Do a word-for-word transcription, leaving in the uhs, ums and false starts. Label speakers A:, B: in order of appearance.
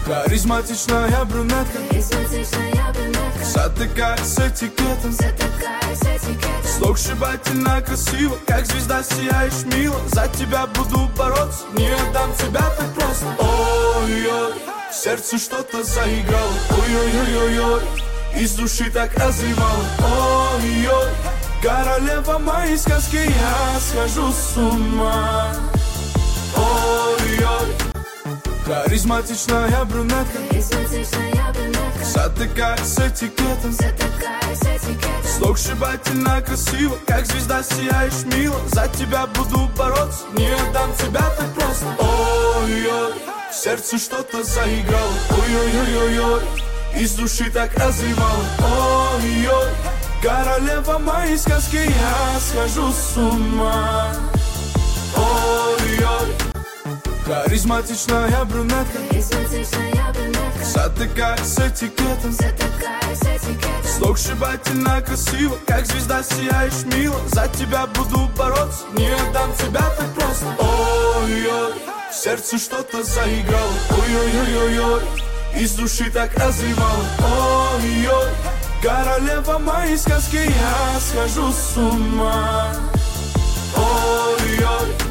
A: Харизматичная брюнетка,
B: Харизматичная брюнетка,
A: затыкает с этикетом,
B: затыкаясь этикетом.
A: сногсшибательно красиво, как звезда сияешь мило. За тебя буду бороться, не отдам тебя так просто. Ой-ой, в сердце что-то заиграло. Ой-ой-ой-ой-ой, из души так разливало. Ой-ой, королева моей сказки, я схожу с ума. Ой-ой, харизматичная брюнетка,
B: Харизматичная брюнетка,
A: затыкает с этикетом,
B: затыкаясь этикетом.
A: сногсшибательно красиво, как звезда сияешь мило. За тебя буду бороться, не отдам тебя так просто. Ой-ой, в сердце что-то заиграло. Ой-ой-ой-ой-ой, из души так разливало. Ой-ой, королева моей сказки, я схожу с ума. Ой-ой, харизматичная брюнетка,
B: Харизматичная брюнетка,
A: затыкает с этикетом,
B: затыкаясь этикетом.
A: сногсшибательно красиво, как звезда сияешь мило. За тебя буду бороться, не отдам тебя так просто. Ой-ой, в сердце что-то заиграло. Ой-ой-ой-ой-ой, из души так разливало. Ой-ой, королева моей сказки, я схожу с ума. Ой-ой.